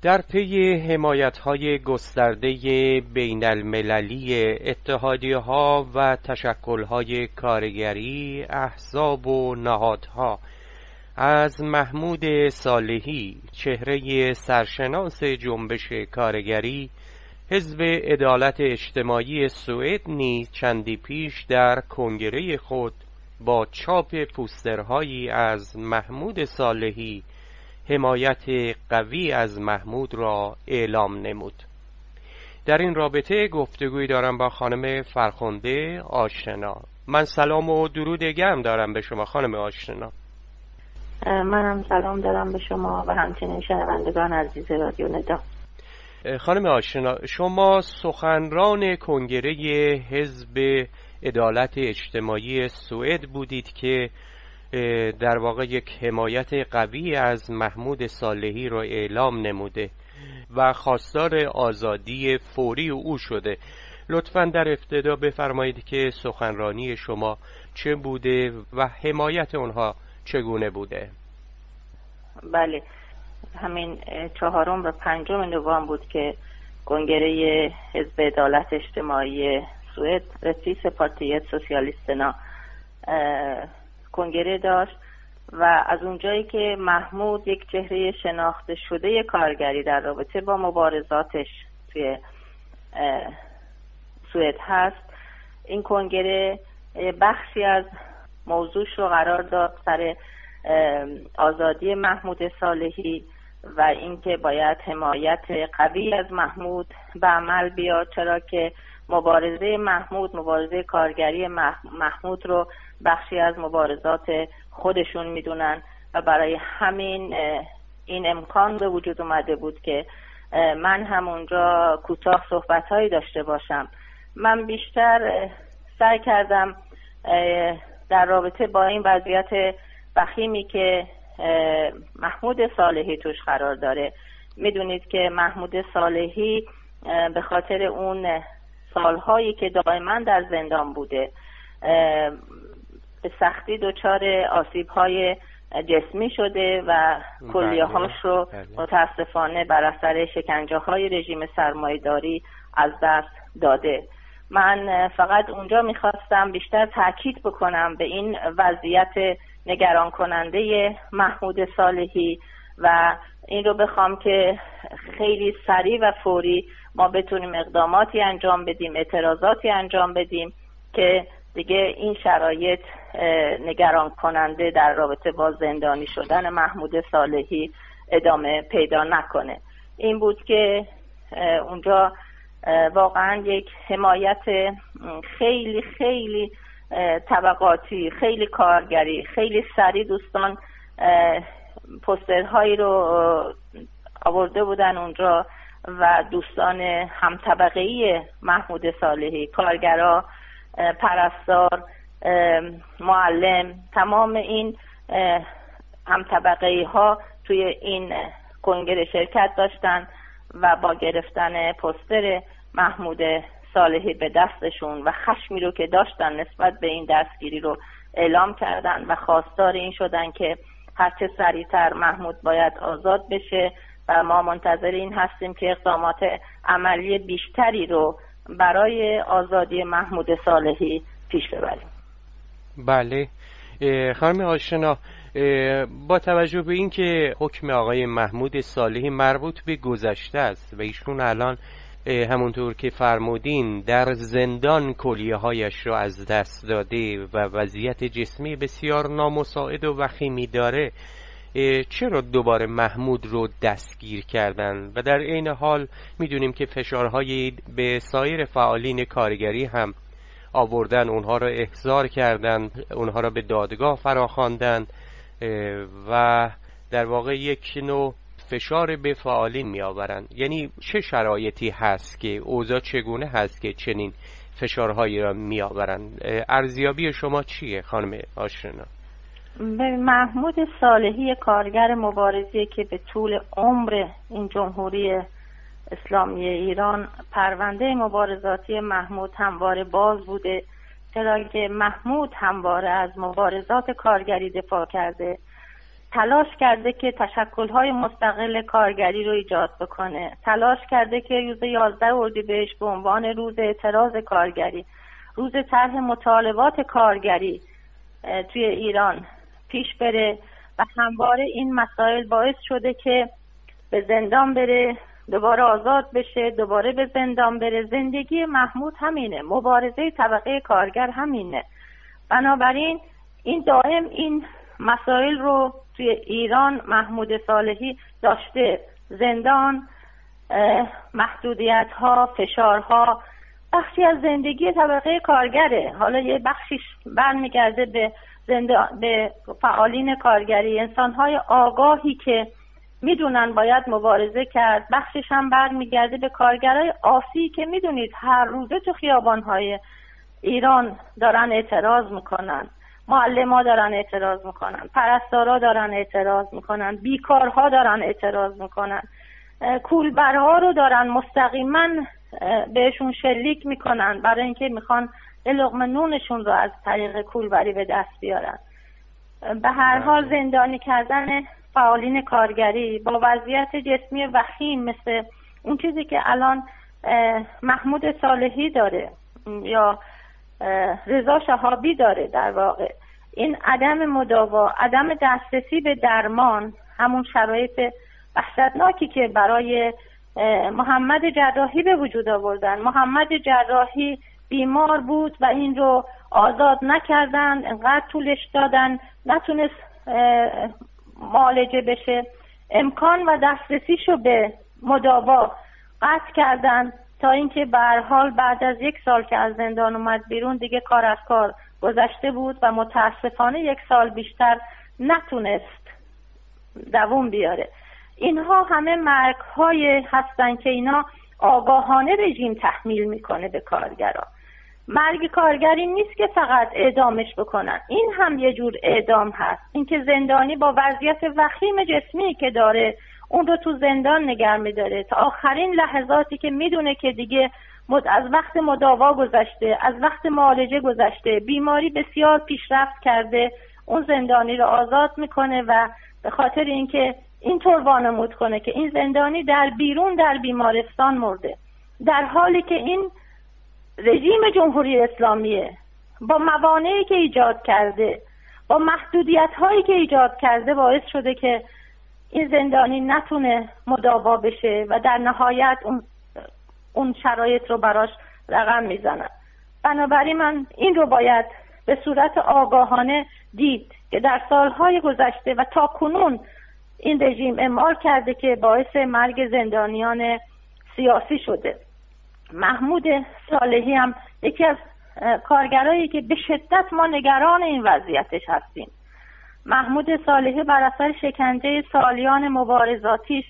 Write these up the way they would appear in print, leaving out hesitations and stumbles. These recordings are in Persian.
در پی حمایت‌های گسترده بین المللی اتحادیه‌ها و تشکل‌های کارگری، احزاب و نهادها از محمود صالحی، چهره سرشناس جنبش کارگری، حزب عدالت اجتماعی سوئد نیز چندی پیش در کنگره خود با چاپ پوسترهایی از محمود صالحی حمایت قوی از محمود را اعلام نمود. در این رابطه گفتگوی دارم با خانم فرخنده آشنا. من سلام و درود گرم دارم به شما خانم آشنا. منم سلام دارم به شما و همچنین شنوندگان عزیز رادیو ندا. خانم آشنا، شما سخنران کنگره حزب عدالت اجتماعی سوئد بودید که در واقع یک حمایت قوی از محمود صالحی را اعلام نموده و خواستار آزادی فوری او شده. لطفاً در ابتدا بفرمایید که سخنرانی شما چه بوده و حمایت اونها چگونه بوده؟ بله، همین 4 و 5 نوامبر بود که کنگره حزب عدالت اجتماعی سوئد رئیس پارتی سوسیالیستنا کنگره داشت و از اونجایی که محمود یک چهره شناخته شده کارگری در رابطه با مبارزاتش توی سوئد هست، این کنگره بخشی از موضوعش رو قرار داد سر آزادی محمود صالحی و اینکه باید حمایت قوی از محمود به عمل بیاد، چرا که مبارزه کارگری محمود رو بخشی از مبارزات خودشون میدونن و برای همین این امکان به وجود اومده بود که من همونجا کوتاه صحبت‌هایی داشته باشم. من بیشتر سعی کردم در رابطه با این وضعیت وخیمی که محمود صالحی توش قرار داره. میدونید که محمود صالحی به خاطر اون سالهایی که دائما در زندان بوده به سختی دچار آسیب‌های جسمی شده و کلیه‌هاش رو متاسفانه بر اثر شکنجه‌های رژیم سرمایه‌داری از دست داده. من فقط اونجا میخواستم بیشتر تاکید بکنم به این وضعیت نگران کننده محمود صالحی و این رو بخوام که خیلی سریع و فوری ما بتونیم اقداماتی انجام بدیم، اعتراضاتی انجام بدیم که دیگه این شرایط نگران کننده در رابطه با زندانی شدن محمود صالحی ادامه پیدا نکنه. این بود که اونجا واقعا یک حمایت خیلی خیلی طبقاتی، خیلی کارگری، خیلی سریع دوستان پوسترهایی رو آورده بودن اونجا و دوستان هم طبقه‌ای محمود صالحی، کارگرا، پرستار، معلم، تمام این هم طبقه‌ای ها توی این کنگره شرکت داشتن و با گرفتن پوستر محمود صالحی به دستشون و خشمی رو که داشتن نسبت به این دستگیری رو اعلام کردن و خواستار این شدن که هرچه سریعتر محمود باید آزاد بشه و ما منتظر این هستیم که اقدامات عملی بیشتری رو برای آزادی محمود صالحی پیش ببریم. بله خانم آشنا، با توجه به اینکه حکم آقای محمود صالحی مربوط به گذشته است و ایشون الان همونطور که فرمودین در زندان کلیه‌هایش رو از دست داده و وضعیت جسمی بسیار نامساعد و وخیمی داره، چرا دوباره محمود رو دستگیر کردن و در عین حال میدونیم که فشارهای به سایر فعالین کارگری هم آوردن، اونها را احضار کردن، اونها را به دادگاه فراخواندن و در واقع یک نوع فشار به فعالین می آورن. یعنی چه شرایطی هست که اوضاع چگونه هست که چنین فشارهایی را می آورن؟ ارزیابی شما چیه خانم آشنا؟ محمود صالحی کارگر مبارزی که به طول عمر این جمهوری اسلامی ایران پرونده مبارزاتی محمود همواره باز بوده، چرا که محمود همواره از مبارزات کارگری دفاع کرده. تلاش کرده که تشکل‌های مستقل کارگری رو ایجاد بکنه، تلاش کرده که روز 11 اردیبهشت به عنوان روز اعتراض کارگری، روز طرح مطالبات کارگری توی ایران پیش بره و همواره این مسائل باعث شده که به زندان بره، دوباره آزاد بشه، دوباره به زندان بره. زندگی محمود همینه، مبارزه طبقه کارگر همینه. بنابراین این دائم این مسائل رو توی ایران محمود صالحی داشته. زندان، محدودیت ها، فشارها بخشی از زندگی طبقه کارگره. حالا یه بخشیش برمیگرده به فعالین کارگری، انسان‌های آگاهی که میدونن باید مبارزه کرد. بخشش هم برمیگرده به کارگرای عاصی که میدونید هر روزه تو خیابان‌های ایران دارن اعتراض میکنن، معلم‌ها دارن اعتراض میکنن، پرستارا دارن اعتراض میکنن، بیکارها دارن اعتراض میکنن، کولبرها رو دارن مستقیما بهشون شلیک میکنن برای اینکه میخوان لقمه نونشون رو از طریق کولبری به دست بیارن. به هر حال زندانی کردن فعالین کارگری با وضعیت جسمی وخیم مثل اون چیزی که الان محمود صالحی داره یا رضا شهابی داره، در واقع این عدم مداوا، عدم دسترسی به درمان، همون شرایط وحشتناکی که برای محمد جراحی به وجود آوردن. محمد جراحی بیمار بود و این رو آزاد نکردن، انقدر طولش دادن نتونست معالجه بشه، امکان و دسترسیشو به مداوا قطع کردن تا اینکه به هر حال بعد از 1 سال که از زندان اومد بیرون دیگه کار از کار گذشته بود و متاسفانه 1 سال بیشتر نتونست دوام بیاره. اینها همه مرگ‌های هستن که اینا آگاهانه رژیم تحمیل میکنه به کارگران. مرگ کارگری نیست که فقط اعدامش بکنن، این هم یه جور اعدام هست. اینکه زندانی با وضعیت وخیم جسمی که داره اون رو تو زندان نگه میداره تا آخرین لحظاتی که میدونه که دیگه از وقت مداوا گذشته، از وقت معالجه گذشته، بیماری بسیار پیشرفت کرده، اون زندانی رو آزاد میکنه و به خاطر اینکه اینطور وانمود کنه که این زندانی در بیمارستان مرده، در حالی که این رژیم جمهوری اسلامیه با موانعی که ایجاد کرده، با محدودیت هایی که ایجاد کرده باعث شده که این زندانی نتونه مداوا بشه و در نهایت اون شرایط رو براش رقم میزنن. بنابراین من این رو باید به صورت آگاهانه دید که در سالهای گذشته و تا کنون این رژیم اعمال کرده که باعث مرگ زندانیان سیاسی شده. محمود صالحی هم یکی از کارگرایی که به شدت ما نگران این وضعیتش هستیم. محمود صالحی بر اثر شکنجه سالیان مبارزاتیش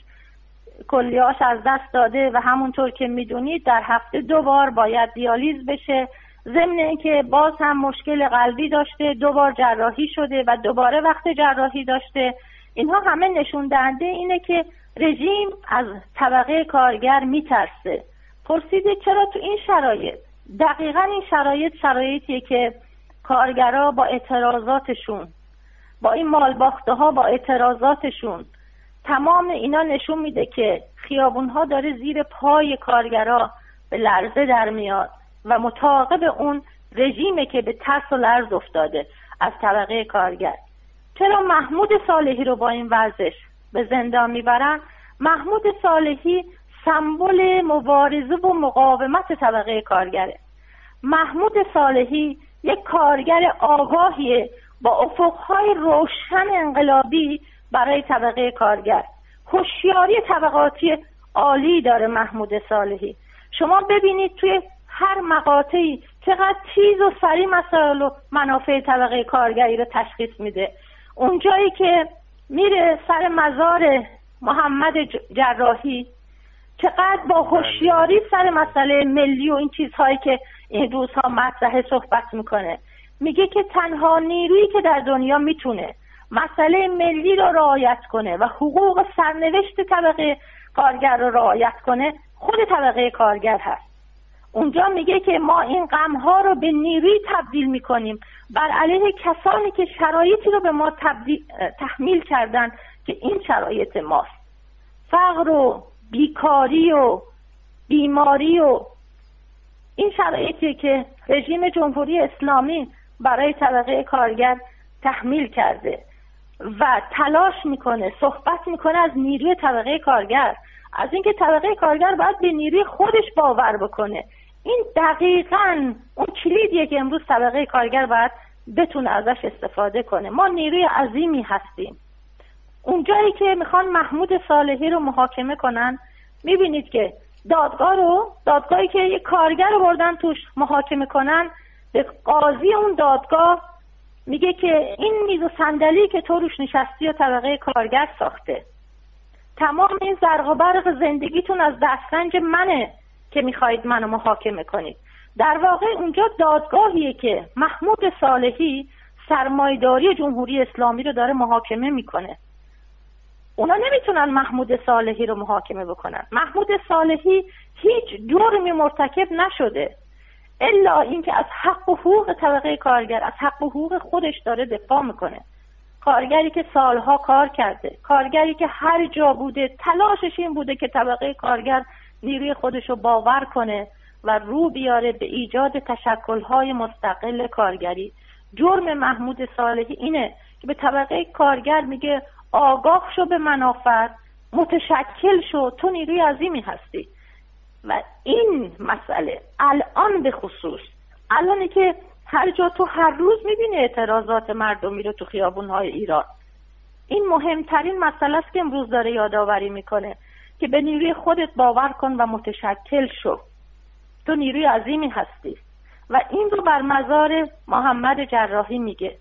کلیه‌اش از دست داده و همونطور که میدونید در هفته 2 بار باید دیالیز بشه، ضمن اینکه باز هم مشکل قلبی داشته، 2 بار جراحی شده و دوباره وقت جراحی داشته. اینها همه نشون دهنده اینه که رژیم از طبقه کارگر میترسه. پرسیده چرا تو این شرایط؟ دقیقاً این شرایطیه که کارگرها با اعتراضاتشون، با این مالباخته ها، با اعتراضاتشون، تمام اینا نشون میده که خیابونها داره زیر پای کارگرها به لرزه در میاد و متعاقب اون رژیمه که به ترس و لرز افتاده از طبقه کارگر. چرا محمود صالحی رو با این ورزش به زندان میبرن؟ محمود صالحی سمبل مبارزه و مقاومت طبقه کارگره. محمود صالحی یک کارگر آگاهیه با افقهای روشن انقلابی برای طبقه کارگر. هوشیاری طبقاتی عالی داره محمود صالحی. شما ببینید توی هر مقاطعی چقدر تیز و سریع مسائل و منافع طبقه کارگری رو تشخیص میده. اونجایی که میره سر مزار محمد جراحی چقدر با هوشیاری سر مسئله ملی و این چیزهایی که این روزها مطرحه صحبت میکنه. میگه که تنها نیرویی که در دنیا میتونه مسئله ملی رو رعایت کنه و حقوق سرنوشت طبقه کارگر رو رعایت کنه خود طبقه کارگر هست. اونجا میگه که ما این غمها رو به نیروی تبدیل میکنیم بر علیه کسانی که شرایطی رو به ما تحمیل کردن که این شرایط ماست. فقر و بیکاری و بیماری و این شرایطی که رژیم جمهوری اسلامی برای طبقه کارگر تحمیل کرده و تلاش میکنه، صحبت میکنه از نیروی طبقه کارگر، از اینکه طبقه کارگر باید به نیروی خودش باور بکنه. این دقیقاً اون کلیدیه که امروز طبقه کارگر باید بتونه ازش استفاده کنه. ما نیروی عظیمی هستیم. اونجایی که میخوان محمود صالحی رو محاکمه کنن، میبینید که دادگاهی که یک کارگر رو بردن توش محاکمه کنن، به قاضی اون دادگاه میگه که این میز و صندلی که تو روش نشستی و طبقه کارگر ساخته. تمام این زرق و برق زندگیتون از دسترنج منه که میخواید منو محاکمه کنید. در واقع اونجا دادگاهیه که محمود صالحی سرمایه‌داری جمهوری اسلامی رو داره محاکمه میکنه. اونا نمیتونن محمود صالحی رو محاکمه بکنن. محمود صالحی هیچ جرمی مرتکب نشده الا اینکه از حق و حقوق طبقه کارگر، از حق و حقوق خودش داره دفاع میکنه. کارگری که سالها کار کرده، کارگری که هر جا بوده تلاشش این بوده که طبقه کارگر نیروی خودش رو باور کنه و رو بیاره به ایجاد تشکل‌های مستقل کارگری. جرم محمود صالحی اینه که به طبقه کارگر میگه آگاه شو به منافع، متشکل شو، تو نیروی عظیمی هستی. و این مسئله الان به خصوص الانی که هر جا تو هر روز میبینی اعتراضات مردمی رو تو خیابون‌های ایران، این مهمترین مسئله است که امروز داره یادآوری میکنه که به نیروی خودت باور کن و متشکل شو، تو نیروی عظیمی هستی. و این رو بر مزار محمد جراحی میگه.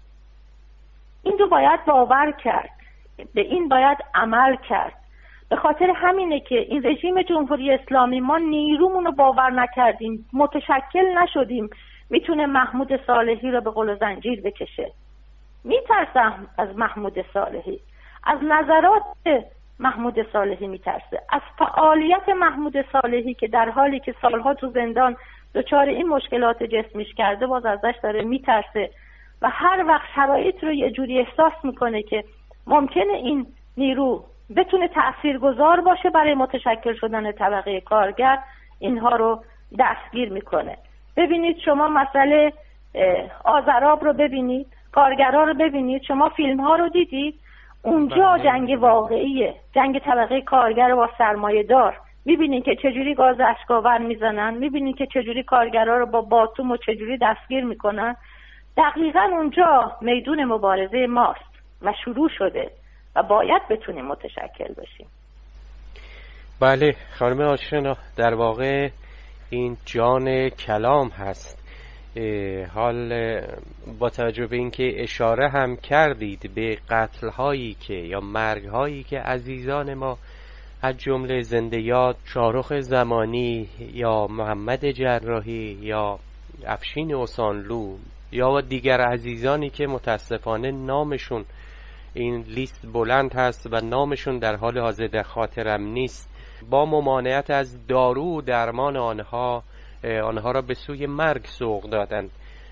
این رو باید باور کرد، به این باید عمل کرد. به خاطر همینه که این رژیم جمهوری اسلامی ما نیرومون رو باور نکردیم، متشکل نشدیم میتونه محمود صالحی رو به قل و زنجیر بکشه. میترسم از محمود صالحی، از نظرات محمود صالحی میترسه، از فعالیت محمود صالحی که در حالی که سالها تو زندان دچار این مشکلات جسمیش کرده باز ازش داره میترسه و هر وقت شرایط رو یه جوری احساس میکنه که ممکنه این نیرو بتونه تأثیرگذار باشه برای متشکل شدن طبقه کارگر، اینها رو دستگیر میکنه. ببینید شما مسئله آذراب رو ببینید، کارگرها رو ببینید، شما فیلم ها رو دیدید، اونجا جنگ واقعیه، جنگ طبقه کارگر با سرمایه دار. میبینید که چجوری گاز اشکاور میزنن، میبینید که چجوری کارگرها رو با باتوم و چجوری دستگیر میکنن. دقیقاً اونجا میدون مبارزه ماست و شروع شده و باید بتونیم متشکل بشیم. بله خانم آشنا، در واقع این جان کلام هست. حال با توجه به اینکه اشاره هم کردید به قتل هایی که یا مرگ هایی که عزیزان ما از جمله زنده یاد شاهرخ زمانی یا محمد جراحی یا افشین احسانلو یا دیگر عزیزانی که متاسفانه نامشون این لیست بلند هست و نامشون در حال حاضر در خاطرم نیست، با ممانعت از دارو و درمان آنها را به سوی مرگ سوق دادند.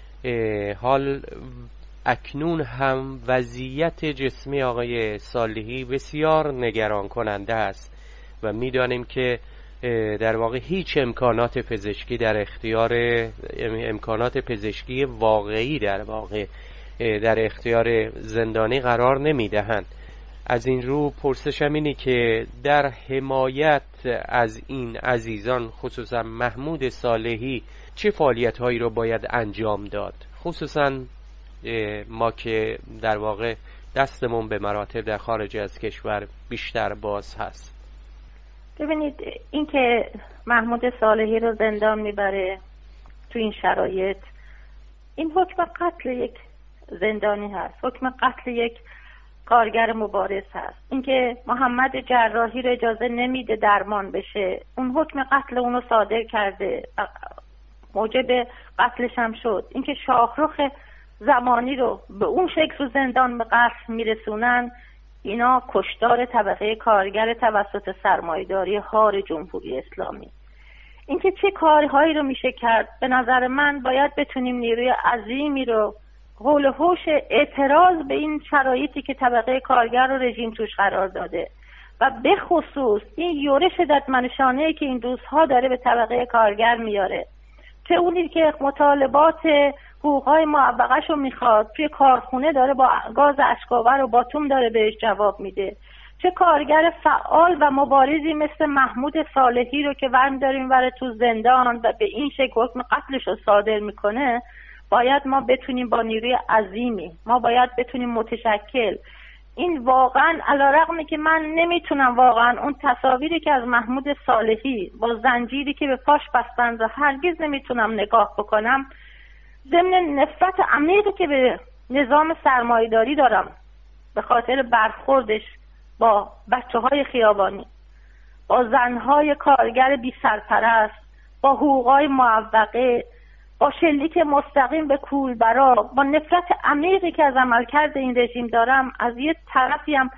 حال اکنون هم وضعیت جسمی آقای صالحی بسیار نگران کننده است و میدانیم که در واقع هیچ امکانات پزشکی در اختیار امکانات پزشکی واقعی در واقع در اختیار زندانی قرار نمیدهند. از این رو پرسشم اینه که در حمایت از این عزیزان خصوصا محمود صالحی چه فعالیت‌هایی رو باید انجام داد، خصوصا ما که در واقع دستمون به مراتب در خارج از کشور بیشتر باز هست؟ ببینید این که محمود صالحی رو زندان میبره تو این شرایط، این حکم قتل یک زندانی هست، حکم قتل یک کارگر مبارز هست. اینکه محمد جراحی رو اجازه نمیده درمان بشه، اون حکم قتل اونو صادر کرده، موجب قتلش هم شد. اینکه شاهرخ زمانی رو به اون شکل رو زندان به قتل میرسونن، اینا کشتار طبقه کارگر توسط سرمایه‌داری هار جمهوری اسلامی. اینکه چه کارهایی رو میشه کرد. به نظر من باید بتونیم نیروی عظیمی رو حول و حوش اعتراض به این شرایطی که طبقه کارگر رو رژیم توش قرار داده و به خصوص این یورش شدتمنشانه‌ای که این روزها داره به طبقه کارگر میاره، چه اونی که مطالبات حقوق‌های معوقه‌شو میخواد توی کارخونه داره با گاز اشک‌آور و باتوم داره بهش جواب میده، چه کارگر فعال و مبارزی مثل محمود صالحی رو که ورم داریم وره تو زندان و به این شکل حکم قتلش رو صادر میکنه. باید ما بتونیم با نیروی عظیمی، ما باید بتونیم متشکل. این واقعا علیرغمی که من نمیتونم واقعا اون تصاویری که از محمود صالحی با زنجیری که به پاش بستند و هرگز نمیتونم نگاه بکنم، ضمن نفرت عمیقی که به نظام سرمایه‌داری دارم به خاطر برخوردش با بچه‌های خیابانی، با زنهای کارگر بی سرپرست، با حقوق‌های معوقه، با شلیک مستقیم به کولبرا، با نفرت عمیقی که از عملکرد این رژیم دارم، از یه طرفی هم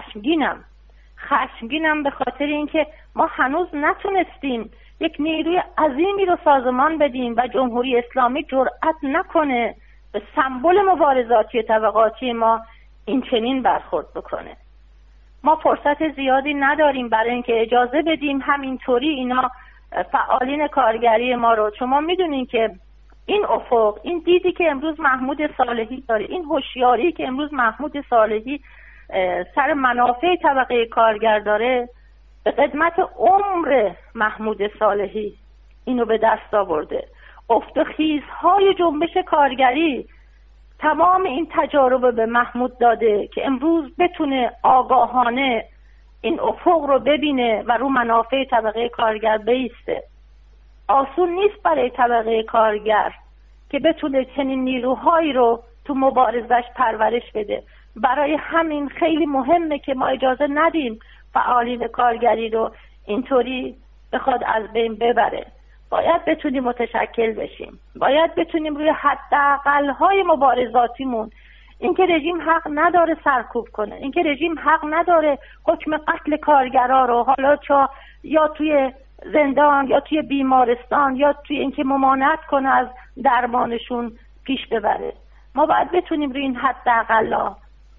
خشمگینم به خاطر اینکه ما هنوز نتونستیم یک نیروی عظیمی رو سازمان بدیم و جمهوری اسلامی جرأت نکنه به سمبل مبارزاتی طبقاتی ما این چنین برخورد بکنه. ما فرصت زیادی نداریم برای اینکه اجازه بدیم همینطوری اینا فعالین کارگری ما رو. شما میدونین که این افق، این دیدی که امروز محمود صالحی داره، این هوشیاری که امروز محمود صالحی سر منافع طبقه کارگر داره، به قدمت عمر محمود صالحی اینو به دست آورده. افت و خیزهای جنبش کارگری تمام این تجارب به محمود داده که امروز بتونه آگاهانه این افق رو ببینه و رو منافع طبقه کارگر بایسته. آسون نیست برای طبقه کارگر که بتونه چنین نیروهایی رو تو مبارزش پرورش بده. برای همین خیلی مهمه که ما اجازه ندیم فعالین کارگری رو اینطوری بخواد از بین ببره. باید بتونیم متشکل بشیم، باید بتونیم روی حداقل‌های مبارزاتیمون، اینکه رژیم حق نداره سرکوب کنه، اینکه رژیم حق نداره حکم قتل کارگرا رو حالا یا توی زندان یا توی بیمارستان یا توی اینکه ممانعت کنه از درمانشون پیش ببره. ما باید بتونیم روی این حداقل‌ها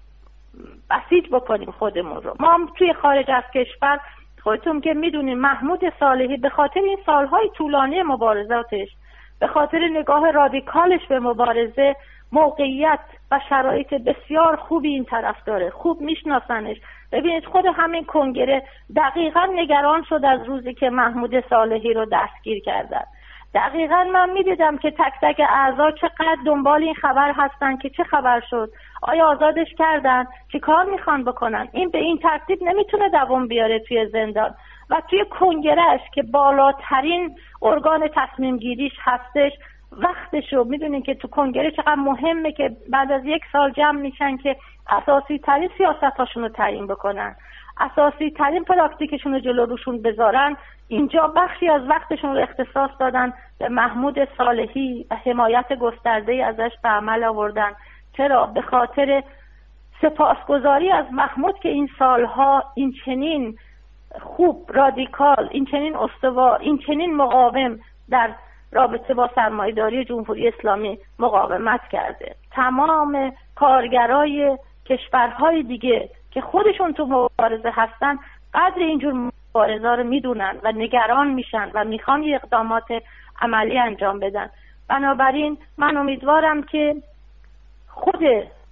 بسیج بکنیم خودمون رو. ما هم توی خارج از کشور خودتون که میدونین محمود صالحی به خاطر این سالهای طولانی مبارزاتش، به خاطر نگاه رادیکالش به مبارزه، موقعیت و شرایط بسیار خوبی این طرف داره، خوب میشناسنش. ببینید خود همین کنگره دقیقاً نگران شد از روزی که محمود صالحی رو دستگیر کردن. دقیقاً من میدیدم که تک تک اعضا چقدر دنبال این خبر هستن که چه خبر شد، آیا آزادش کردن، چه کار میخوان بکنن. این به این ترتیب نمیتونه دوام بیاره توی زندان و توی کنگرهش که بالاترین ارگان تصمیم گیریش هستش. وقتشو میدونین که تو کنگره چقدر مهمه که بعد از 1 سال جمع میشن که اساسی ترین سیاستاشون رو تعیین بکنن، اساسی ترین پراکتیکشون رو جلو روشون بذارن. اینجا بخشی از وقتشون رو اختصاص دادن به محمود صالحی و حمایت گسترده ازش به عمل آوردن. چرا؟ به خاطر سپاسگزاری از محمود که این سالها این چنین خوب رادیکال، این چنین استوار، این چنین مقاوم در رابطه با سرمایه‌داری جمهوری اسلامی مقاومت کرده. تمام کارگرای کشورهای دیگه که خودشون تو مبارزه هستن قدر اینجور مبارزه رو میدونن و نگران میشن و میخوان یه اقدامات عملی انجام بدن. بنابراین من امیدوارم که خود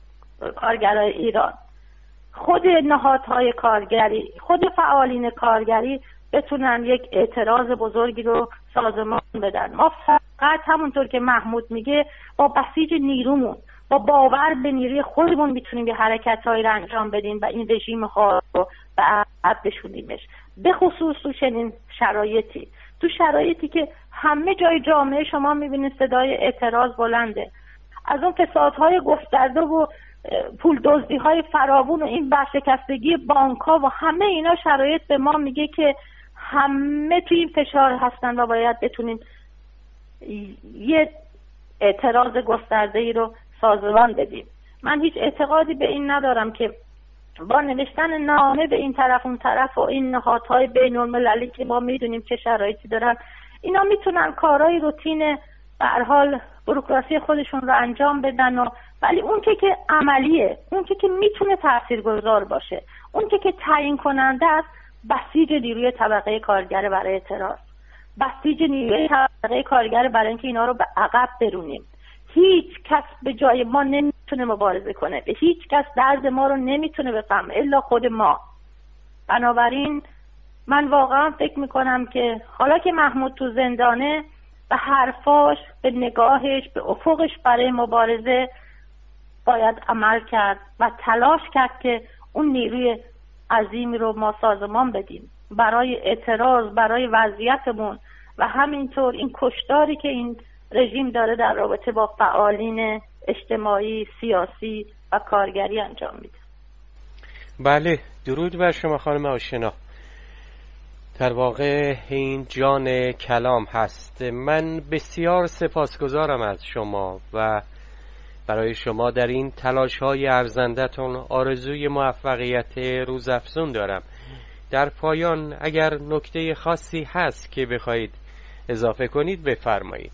کارگرای ایران، خود نهادهای کارگری، خود فعالین کارگری بتونن یک اعتراض بزرگی رو سازمان بدن. ما فقط همونطور که محمود میگه با بسیج نیرومون، با باور به نیروی خودمون میتونیم یه حرکت‌هایی رو انجام بدیم و این رژیم ها رو به عقب بشونیمش. به خصوص تو چنین شرایطی، تو شرایطی که همه جای جامعه شما میبینید صدای اعتراض بلنده، از اون فسادهای گسترده و پول دزدی‌های فراوون و این ورشکستگی بانک‌ها و همه اینا شرایط به ما میگه که همه توی این فشار هستن و باید بتونیم یه اعتراض گسترده‌ای رو سازمان بدیم. من هیچ اعتقادی به این ندارم که با نوشتن نامه به این طرف اون طرف و این نهادهای بین‌المللی که ما میدونیم چه شرایطی دارن اینا میتونن کارهای روتین به هر حال بوروکراسی خودشون رو انجام بدن ولی اون که عملیه، اون که میتونه تاثیرگذار باشه، اون که تعیین کننده است، بسیج نیروی طبقه کارگر برای اعتراض، بسیج نیروی طبقه کارگر برای اینکه اینا رو به عقب برونیم. هیچ کس به جای ما نمیتونه مبارزه کنه، به هیچ کس درد ما رو نمیتونه بفهمه الا خود ما. بنابراین من واقعا فکر میکنم که حالا که محمود تو زندانه، به حرفاش، به نگاهش، به افقش برای مبارزه باید عمل کرد و تلاش کرد که اون نیروی عظیمی رو ما سازمان بدیم برای اعتراض، برای وضعیتمون و همینطور این کشتاری که این رژیم داره در رابطه با فعالین اجتماعی، سیاسی و کارگری انجام میده. بله، درود بر شما خانم آشنا. در واقع این جان کلام هست. من بسیار سپاسگزارم از شما و برای شما در این تلاش‌های ارزنده‌تون آرزوی موفقیت روزافزون دارم. در پایان اگر نکته خاصی هست که بخواید اضافه کنید بفرمایید.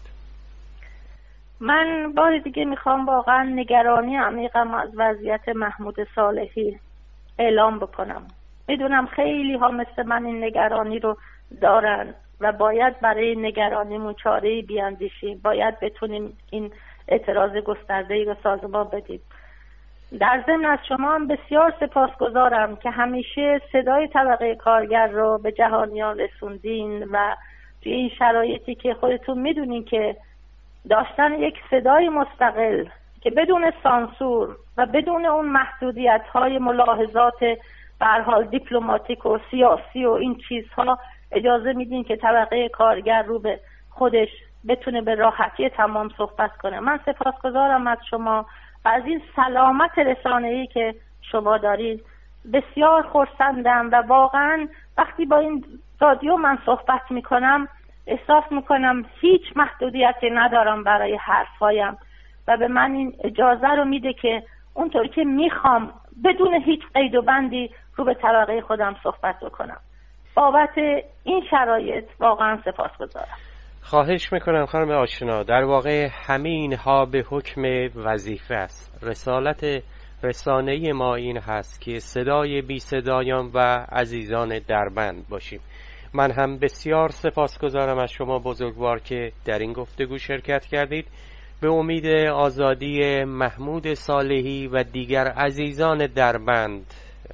من بار دیگه میخوام واقعا نگرانی عمیقم از وضعیت محمود صالحی اعلام بکنم. میدونم خیلی ها مثل من این نگرانی رو دارن و باید برای نگرانیمون چاره‌ای بیاندیشیم، باید بتونیم این اعتراض گسترده‌ای رو سازمان بدیم. در ضمن از شما هم بسیار سپاسگزارم که همیشه صدای طبقه کارگر رو به جهانیان رسوندین و توی این شرایطی که خودتون میدونین که داشتن یک صدای مستقل که بدون سانسور و بدون اون محدودیت‌های ملاحظات به هر حال دیپلماتیک و سیاسی و این چیزها اجازه میدین که طبقه کارگر رو به خودش بتونه به راحتی تمام صحبت کنه. من سپاسگزارم از شما و از این سلامت رسانه‌ای که شما دارید. بسیار خرسندم و واقعا وقتی با این رادیو من صحبت میکنم احساس میکنم هیچ محدودیتی ندارم برای حرفایم و به من این اجازه رو میده که اونطوری که میخوام بدون هیچ قید و بندی رو به طبقه خودم صحبت بکنم. بابت این شرایط واقعا سپاسگزارم. خواهش میکنم خانم آشنا. در واقع همه اینها به حکم وظیفه است. رسالت رسانه‌ای ما این هست که صدای بی صدایان و عزیزان دربند باشیم. من هم بسیار سپاسگزارم از شما بزرگوار که در این گفتگو شرکت کردید. به امید آزادی محمود صالحی و دیگر عزیزان دربند.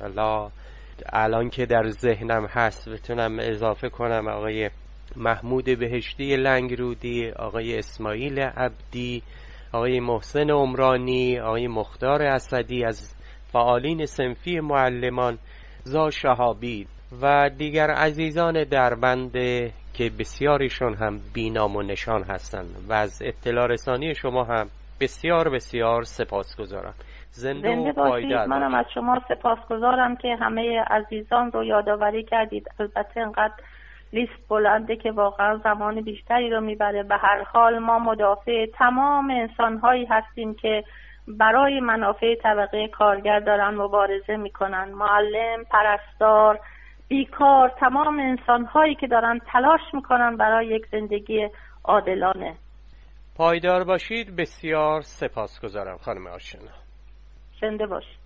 الان که در ذهنم هست بتونم اضافه کنم آقای محمود بهشتی لنگرودی، آقای اسماعیل عبدی، آقای محسن عمرانی، آقای مختار اسدی از فعالین صنفی معلمان، زا شهابی و دیگر عزیزان دربند که بسیاریشون هم بی‌نام و نشان هستند و از اطلاع رسانی شما هم بسیار بسیار سپاسگزارم. زنده باشید. منم از شما سپاسگزارم که همه عزیزان رو یادآوری کردید. البته انقدر لیست بلنده که واقعا زمان بیشتری رو میبره. به هر حال ما مدافع تمام انسانهایی هستیم که برای منافع طبقه کارگر دارن مبارزه میکنن. معلم، پرستار، بیکار، تمام انسانهایی که دارن تلاش میکنن برای یک زندگی عادلانه. پایدار باشید. بسیار سپاسگزارم خانم آشنا. زنده باشید.